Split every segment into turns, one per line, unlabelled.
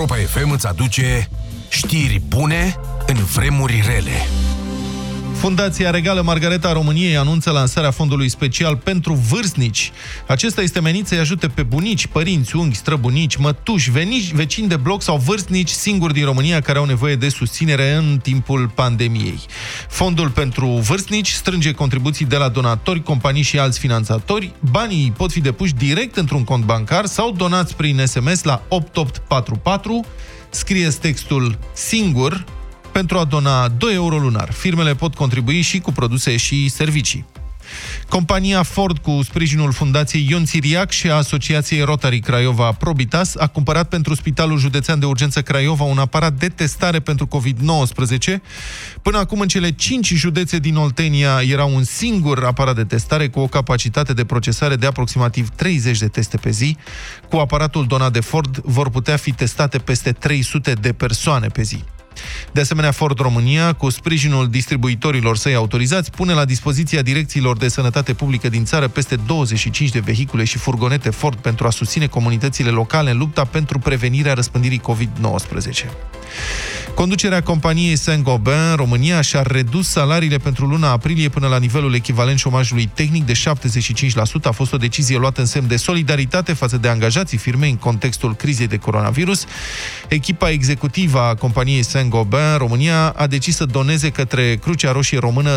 Europa FM îți aduce știri bune în vremuri rele.
Fundația Regală Margareta României anunță lansarea fondului special pentru vârstnici. Acesta este menit să-i ajute pe bunici, părinți, unghi, străbunici, mătuși, vecini de bloc sau vârstnici singuri din România care au nevoie de susținere în timpul pandemiei. Fondul pentru vârstnici strânge contribuții de la donatori, companii și alți finanțatori. Banii pot fi depuși direct într-un cont bancar sau donați prin SMS la 8844. Scrieți textul singur pentru a dona 2 euro lunar. Firmele pot contribui și cu produse și servicii. Compania Ford, cu sprijinul Fundației Ion Țiriac și a Asociației Rotary Craiova Probitas, a cumpărat pentru Spitalul Județean de Urgență Craiova un aparat de testare pentru COVID-19. Până acum, în cele 5 județe din Oltenia era un singur aparat de testare cu o capacitate de procesare de aproximativ 30 de teste pe zi. Cu aparatul donat de Ford vor putea fi testate peste 300 de persoane pe zi. De asemenea, Ford România, cu sprijinul distribuitorilor săi autorizați, pune la dispoziția direcțiilor de sănătate publică din țară peste 25 de vehicule și furgonete Ford pentru a susține comunitățile locale în lupta pentru prevenirea răspândirii COVID-19. Conducerea companiei Saint-Gobain România și-a redus salariile pentru luna aprilie până la nivelul echivalent șomajului tehnic de 75%. A fost o decizie luată în semn de solidaritate față de angajații firmei în contextul crizei de coronavirus. Echipa executivă a companiei Saint-Gobain România a decis să doneze către Crucea Roșie Română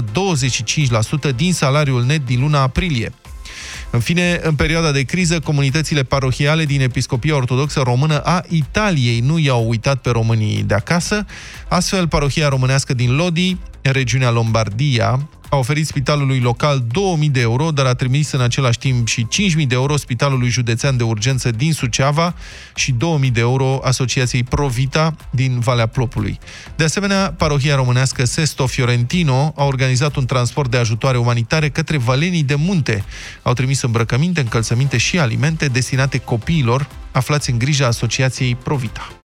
25% din salariul net din luna aprilie. În fine, în perioada de criză, comunitățile parohiale din Episcopia Ortodoxă Română a Italiei nu i-au uitat pe românii de acasă. Astfel, parohia românească din Lodi, în regiunea Lombardia, a oferit spitalului local 2.000 de euro, dar a trimis în același timp și 5.000 de euro Spitalului Județean de Urgență din Suceava și 2.000 de euro Asociației Provita din Valea Plopului. De asemenea, parohia românească Sesto Fiorentino a organizat un transport de ajutoare umanitare către Valenii de Munte. Au trimis îmbrăcăminte, încălțăminte și alimente destinate copiilor aflați în grija Asociației Provita.